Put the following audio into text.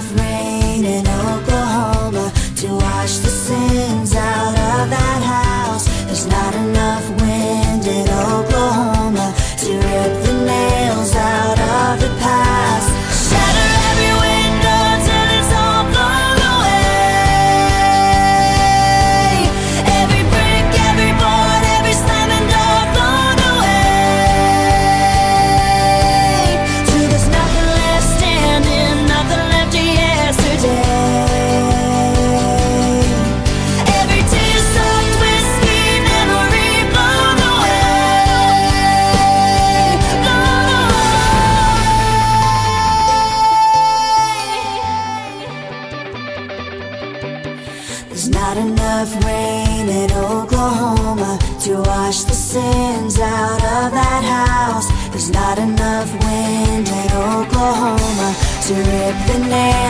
enough rain in Oklahoma to wash the sins out of that house. There's not enough wind in Oklahoma to rip the nails out of the past. Shatter every window till it's all blown away. Every brick, every board, every slamming door blown away. Till there's nothing left standing, nothing left of yesterday. Every tear-soaked whiskey memory blown away, blown away. There's not enough rain in Oklahoma to wash the sins out of that house. There's not enough wind in Oklahoma to rip the nails